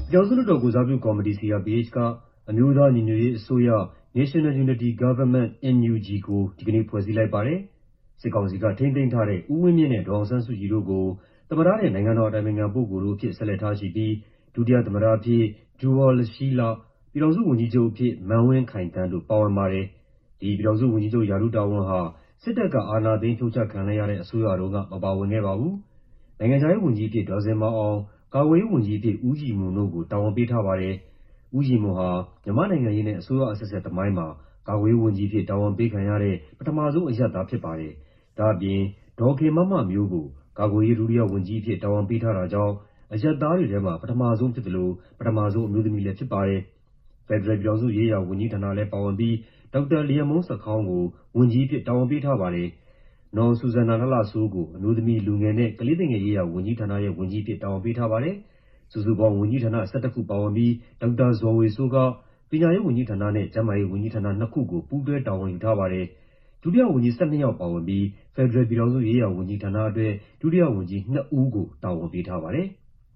ပြည်ထောင်စုလွှတ်တော်ကိုယ်စားပြုကော်မတီ CRPH ကအမျိုးသားညီညွတ်ရေးအစိုးရ National Unity Government (NUG) ကိုဒီကနေ့ဖွဲ့စည်းလိုက်ပါတယ်။ စစ်ကောင်စီကထိန်းသိမ်းထားတဲ့ဦးဝင်းမြင့်နဲ့ဒေါ်အောင်ဆန်းစုကြည်တို့ကိုသမ္မတနဲ့နိုင်ငံတော်အတိုင်ပင်ခံပုဂ္ဂိုလ်တို့အဖြစ်ဆက်လက်ထားရှိပြီးဒုတိယသမ္မတအဖြစ် ဒူဝါလရှီးလ၊ ပြည်ထောင်စုဝန်ကြီးချုပ်အဖြစ်မန်းဝင်းခိုင်သန်းတို့ပါဝင်ပါတယ်။ ဒီပြည်ထောင်စုဝန်ကြီးချုပ်ရာထူးတာဝန်ဟာစစ်တပ်ကအာဏာသိမ်းဖြုတ်ချခံလိုက်ရတဲ့အစိုးရတုန်းကမပါဝင်ခဲ့ပါဘူး။ နိုင်ငံခြားရေးဝန်ကြီးအဖြစ်ဒေါ်ဇင်မာအောင်၊ ကာကွယ်ရေးဝန်ကြီးအဖြစ်ဦးရည်မွန်တို့ကိုတာဝန်ပေးထားပါတယ်။ ဦးရည်မွန်ဟာမြန်မာ့နိုင်ငံရေးနဲ့အစိုးရအဆက်ဆက်သမိုင်းမှာကာကွယ်ရေးဝန်ကြီးအဖြစ်တာဝန်ပေးခံရတဲ့ပထမဆုံးအရပ်သားဖြစ်ပါတယ်။ ဒါ့အပြင်ဒေါ်ခင်မမမျိုးကိုကာကွယ်ရေးဒုတိယဝန်ကြီးအဖြစ်တာဝန်ပေးထားတာကြောင့်အရပ်သားတွေထဲမှာပထမဆုံးဖြစ်သလိုပထမဆုံးအမျိုးသမီးလည်းဖြစ်ပါတယ်။ ဖက်ဒရယ်ပြည်ထောင်စုရေးရာဝန်ကြီးဌာနလည်းပါဝင်ပြီးဒေါက်တာလျန်မှုန်းဆာခေါင်းကိုဝန်ကြီးအဖြစ်တာဝန်ပေးထားပါတယ်။ နော်ဆူဇန်နာလှလှစိုးကိုအမျိုးသမီးလူငယ်နဲ့ကလေးသူငယ်ရေးရာဝန်ကြီးဌာနရဲ့ဝန်ကြီးအဖြစ်တာဝန်ပေးထားပါတယ်။ စုစုပေါင်းဝန်ကြီးဌာန11ခုပါဝင်ပြီးဒေါက်တာဇော်ဝေစိုးကပညာရေးဝန်ကြီးဌာနနဲ့ကျန်းမာရေးဝန်ကြီးဌာန2ခုကိုပူးတွဲတာဝန်ယူထားပါတယ်။ ဒုတိယဝန်ကြီး12ယောက်ပါဝင်ပြီးဖက်ဒရယ်ပြည်ထောင်စုရေးရာဝန်ကြီးဌာနအတွက်ဒုတိယဝန်ကြီး2ဦးကိုတာဝန်ပေးထားပါတယ်။